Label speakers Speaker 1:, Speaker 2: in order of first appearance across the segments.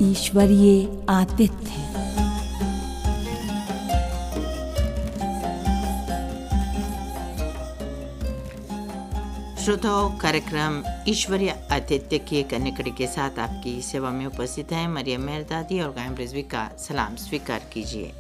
Speaker 1: ईश्वरीय आतिथ्य।
Speaker 2: श्रोताओं, कार्यक्रम ईश्वरीय आतिथ्य की एक अन्य कड़ी के साथ आपकी सेवा में उपस्थित है मरियम मेहरदादी और गायम रिजवी का सलाम स्वीकार कीजिए।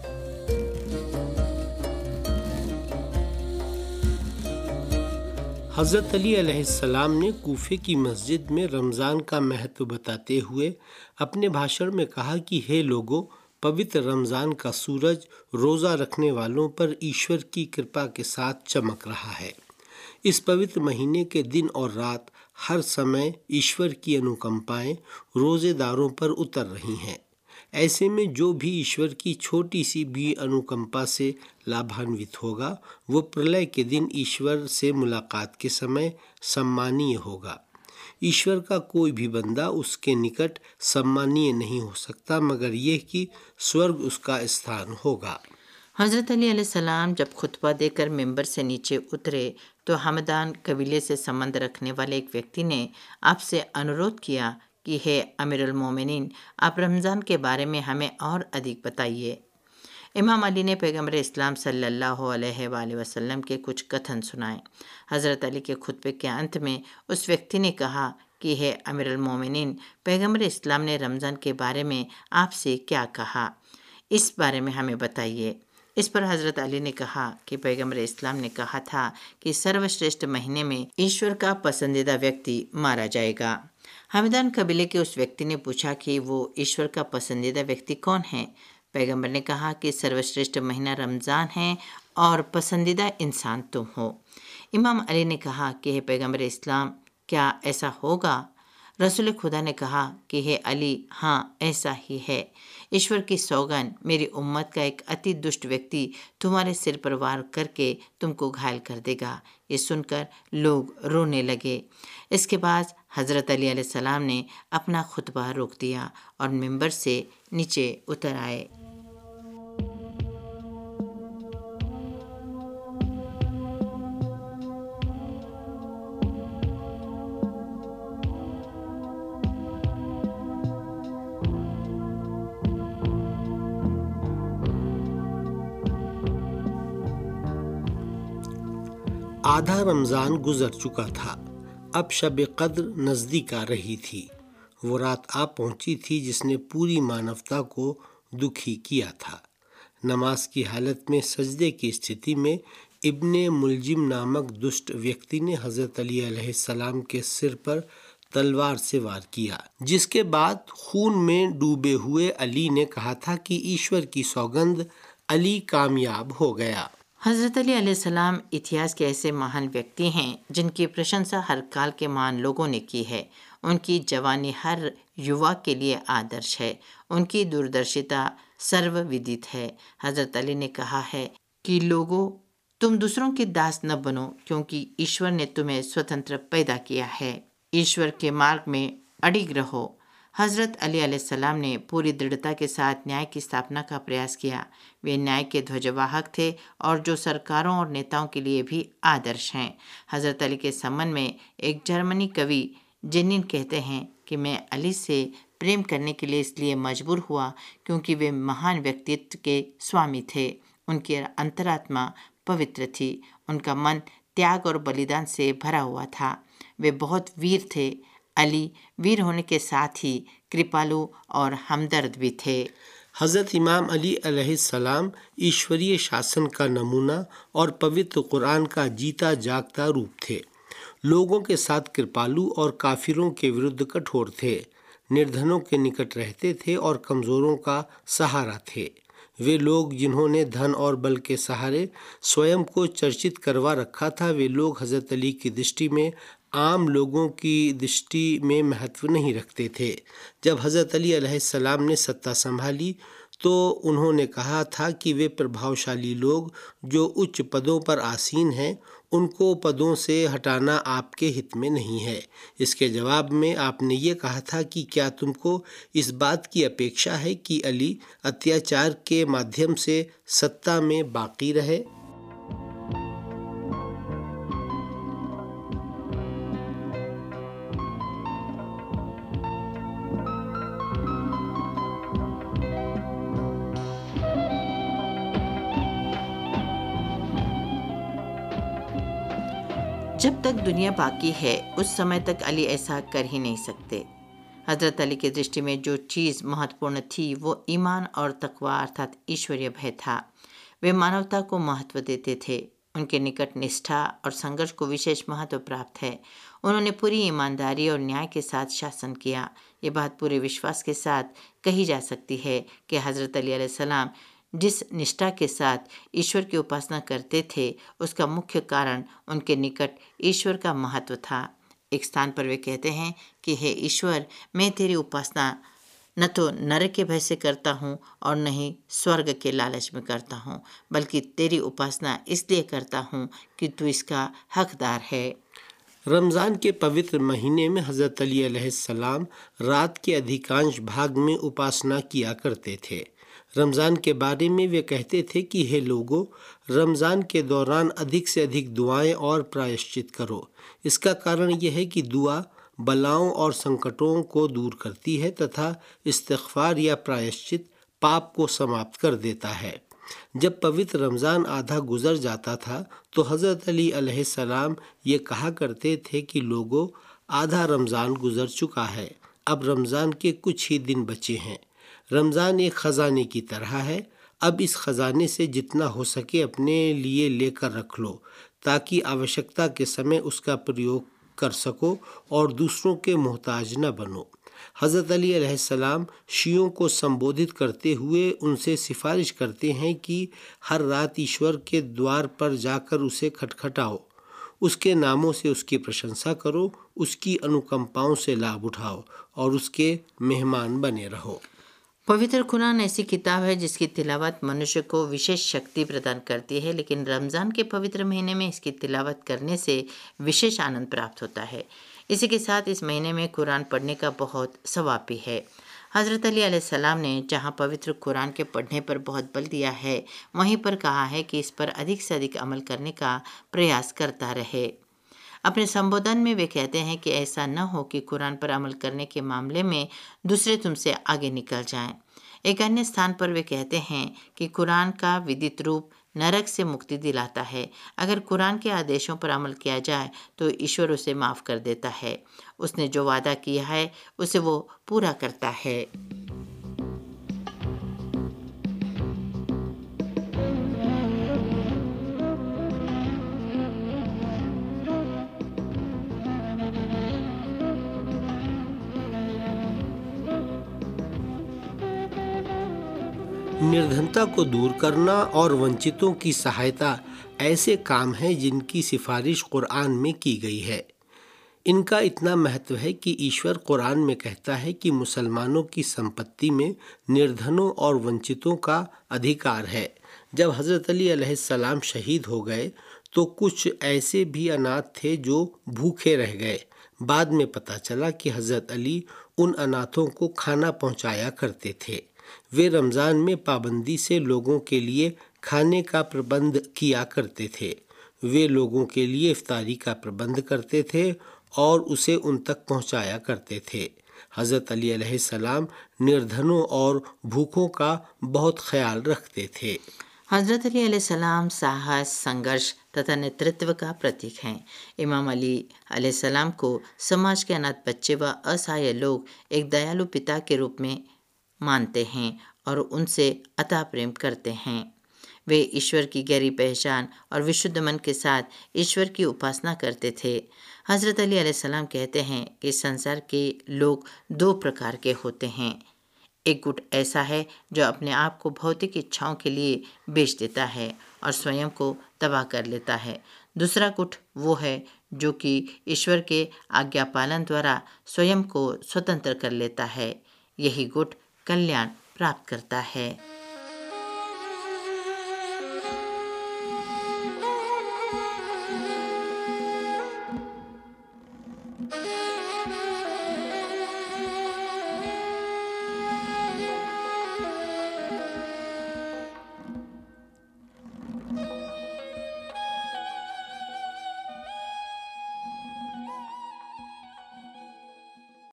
Speaker 3: हज़रत अली अलैहिस्सलाम ने कूफे की मस्जिद में रमज़ान का महत्व बताते हुए अपने भाषण में कहा कि हे लोगों, पवित्र रमज़ान का सूरज रोज़ा रखने वालों पर ईश्वर की कृपा के साथ चमक रहा है। इस पवित्र महीने के दिन और रात हर समय ईश्वर की अनुकंपाएं रोज़ेदारों पर उतर रही हैं। ऐसे में जो भी ईश्वर की छोटी सी भी अनुकंपा से लाभान्वित होगा, वो प्रलय के दिन ईश्वर से मुलाकात के समय सम्मानीय होगा। ईश्वर का कोई भी बंदा उसके निकट सम्मानीय नहीं हो सकता, मगर यह कि स्वर्ग उसका स्थान होगा।
Speaker 2: हज़रत अली अलैहिस्सलाम जब खुतबा देकर मिंबर से नीचे उतरे तो हमदान कबीले से संबंध रखने वाले एक व्यक्ति ने आपसे अनुरोध किया कि हे अमीरुल मोमिनीन, आप रमज़ान के बारे में हमें और अधिक बताइए। इमाम अली ने पैगम्बर इस्लाम सल्लल्लाहु अलैहि वसल्लम के कुछ कथन सुनाए। हज़रत अली के खुतबे के अंत में उस व्यक्ति ने कहा कि हे अमीरुल मोमिनीन, पैगम्बर इस्लाम ने रमज़ान के बारे में आपसे क्या कहा, इस बारे में हमें बताइए। इस पर हज़रत अली ने कहा कि पैगम्बर इस्लाम ने कहा था कि सर्वश्रेष्ठ महीने में ईश्वर का पसंदीदा व्यक्ति मारा जाएगा। हमदान कबीले के उस व्यक्ति ने पूछा कि वो ईश्वर का पसंदीदा व्यक्ति कौन है। पैगम्बर ने कहा कि सर्वश्रेष्ठ महीना रमज़ान है और पसंदीदा इंसान तुम हो। इमाम अली ने कहा कि हे पैगम्बर इस्लाम, क्या ऐसा होगा? रसूल खुदा ने कहा कि हे अली, हाँ ऐसा ही है। ईश्वर की सौगंध, मेरी उम्मत का एक अति दुष्ट व्यक्ति तुम्हारे सिर पर वार करके तुमको घायल कर देगा। ये सुनकर लोग रोने लगे। इसके बाद हज़रत अली अलैहिस्सलाम ने अपना खुतबा रोक दिया और मिंबर से नीचे उतर आए।
Speaker 3: आधा रमज़ान गुजर चुका था। अब शब कद्र नज़दीक आ रही थी। वो रात आ पहुंची थी जिसने पूरी मानवता को दुखी किया था। नमाज की हालत में सजदे की स्थिति में इब्ने मुलजिम नामक दुष्ट व्यक्ति ने हज़रत अली अलैहिस्सलाम के सिर पर तलवार से वार किया, जिसके बाद खून में डूबे हुए अली ने कहा था कि ईश्वर की सौगंध, अली कामयाब हो गया।
Speaker 2: हज़रत अली अलैहिस्सलाम इतिहास के ऐसे महान व्यक्ति हैं जिनकी प्रशंसा हर काल के महान लोगों ने की है। उनकी जवानी हर युवा के लिए आदर्श है। उनकी दूरदर्शिता सर्वविदित है। हज़रत अली ने कहा है कि लोगों, तुम दूसरों के दास न बनो, क्योंकि ईश्वर ने तुम्हें स्वतंत्र पैदा किया है। ईश्वर के मार्ग में अडिग रहो। हज़रत अली अलैहिस्सलाम ने पूरी दृढ़ता के साथ न्याय की स्थापना का प्रयास किया। वे न्याय के ध्वजवाहक थे और जो सरकारों और नेताओं के लिए भी आदर्श हैं। हज़रत अली के संबंध में एक जर्मनी कवि जेनिन कहते हैं कि मैं अली से प्रेम करने के लिए इसलिए मजबूर हुआ क्योंकि वे महान व्यक्तित्व के स्वामी थे। उनकी अंतरात्मा पवित्र थी। उनका मन त्याग और बलिदान से भरा हुआ था। वे बहुत वीर थे। अली वीर होने के साथ ही कृपालु और हमदर्द भी थे।
Speaker 3: हज़रत इमाम अली अलैहिस्सलाम ईश्वरीय शासन का नमूना और पवित्र कुरान का जीता जागता रूप थे। लोगों के साथ कृपालु और काफिरों के विरुद्ध कठोर थे। निर्धनों के निकट रहते थे और कमज़ोरों का सहारा थे। वे लोग जिन्होंने धन और बल के सहारे स्वयं को चर्चित करवा रखा था, वे लोग हज़रत अली की दृष्टि में आम लोगों की दृष्टि में महत्व नहीं रखते थे। जब हज़रत अली अलैहिस्सलाम ने सत्ता संभाली तो उन्होंने कहा था कि वे प्रभावशाली लोग जो उच्च पदों पर आसीन हैं, उनको पदों से हटाना आपके हित में नहीं है। इसके जवाब में आपने ये कहा था कि क्या तुमको इस बात की अपेक्षा है कि अली अत्याचार के माध्यम से सत्ता में बाकी रहे?
Speaker 2: जब तक दुनिया बाकी है उस समय तक अली ऐसा कर ही नहीं सकते। हज़रत अली की दृष्टि में जो चीज़ महत्वपूर्ण थी वो ईमान और तकवा अर्थात ईश्वरीय भय था। वे मानवता को महत्व देते थे। उनके निकट निष्ठा और संघर्ष को विशेष महत्व प्राप्त है। उन्होंने पूरी ईमानदारी और न्याय के साथ शासन किया। ये बात पूरे विश्वास के साथ कही जा सकती है कि हज़रत अली अलैहिस्सलाम जिस निष्ठा के साथ ईश्वर की उपासना करते थे उसका मुख्य कारण उनके निकट ईश्वर का महत्व था। एक स्थान पर वे कहते हैं कि हे ईश्वर, मैं तेरी उपासना न तो नरक के भय से करता हूँ और न ही स्वर्ग के लालच में करता हूँ, बल्कि तेरी उपासना इसलिए करता हूँ कि तू इसका हकदार है।
Speaker 3: रमज़ान के पवित्र महीने में हज़रत अली अलैहिस्सलाम रात के अधिकांश भाग में उपासना किया करते थे। रमज़ान के बारे में वे कहते थे कि हे लोगों, रमज़ान के दौरान अधिक से अधिक दुआएं और प्रायश्चित करो। इसका कारण यह है कि दुआ बलाओं और संकटों को दूर करती है तथा इस्तिग़फ़ार या प्रायश्चित पाप को समाप्त कर देता है। जब पवित्र रमज़ान आधा गुजर जाता था तो हज़रत अली अलैहिस्सलाम ये कहा करते थे कि लोगों, आधा रमज़ान गुजर चुका है, अब रमज़ान के कुछ ही दिन बचे हैं। रमज़ान एक ख़जाने की तरह है, अब इस ख़जाने से जितना हो सके अपने लिए लेकर रख लो ताकि आवश्यकता के समय उसका प्रयोग कर सको और दूसरों के मोहताज न बनो। हज़रत अली अलैहिस्सलाम शियों को संबोधित करते हुए उनसे सिफारिश करते हैं कि हर रात ईश्वर के द्वार पर जाकर उसे खटखटाओ, उसके नामों से उसकी प्रशंसा करो, उसकी अनुकंपाओं से लाभ उठाओ और उसके मेहमान बने रहो।
Speaker 2: पवित्र कुरान ऐसी किताब है जिसकी तिलावत मनुष्य को विशेष शक्ति प्रदान करती है, लेकिन रमज़ान के पवित्र महीने में इसकी तिलावत करने से विशेष आनंद प्राप्त होता है। इसी के साथ इस महीने में कुरान पढ़ने का बहुत सवाब भी है। हज़रत अली अलैहिस्सलाम ने जहाँ पवित्र कुरान के पढ़ने पर बहुत बल दिया है, वहीं पर कहा है कि इस पर अधिक से अधिक अमल करने का प्रयास करता रहे। अपने संबोधन में वे कहते हैं कि ऐसा न हो कि कुरान पर अमल करने के मामले में दूसरे तुमसे आगे निकल जाएं। एक अन्य स्थान पर वे कहते हैं कि कुरान का विदित रूप नरक से मुक्ति दिलाता है। अगर कुरान के आदेशों पर अमल किया जाए तो ईश्वर उसे माफ़ कर देता है। उसने जो वादा किया है उसे वो पूरा करता है।
Speaker 3: निर्धनता को दूर करना और वंचितों की सहायता ऐसे काम हैं जिनकी सिफारिश कुरान में की गई है। इनका इतना महत्व है कि ईश्वर कुरान में कहता है कि मुसलमानों की संपत्ति में निर्धनों और वंचितों का अधिकार है। जब हज़रत अली अलैहिस्सलाम शहीद हो गए तो कुछ ऐसे भी अनाथ थे जो भूखे रह गए। बाद में पता चला कि हज़रत अली उन अनाथों को खाना पहुंचाया करते थे। वे रमज़ान में पाबंदी से लोगों के लिए खाने का प्रबंध किया करते थे। वे लोगों के लिए इफ्तारी का प्रबंध करते थे और उसे उन तक पहुंचाया करते थे। हज़रत अली अलैहिस्सलाम निर्धनों और भूखों का बहुत ख्याल रखते थे।
Speaker 2: हज़रत अली अलैहिस्सलाम साहस, संघर्ष तथा नेतृत्व का प्रतीक हैं। इमाम अली अलैहिस्सलाम को समाज के अनाथ बच्चे व असहाय लोग एक दयालु पिता के रूप में मानते हैं और उनसे अता प्रेम करते हैं। वे ईश्वर की गहरी पहचान और विशुद्ध मन के साथ ईश्वर की उपासना करते थे। हज़रत अली अलैहिस्सलाम कहते हैं कि संसार के लोग दो प्रकार के होते हैं। एक गुट ऐसा है जो अपने आप को भौतिक इच्छाओं के लिए बेच देता है और स्वयं को तबाह कर लेता है। दूसरा गुट वो है जो कि ईश्वर के आज्ञा पालन द्वारा स्वयं को स्वतंत्र कर लेता है। यही गुट कल्याण प्राप्त करता है।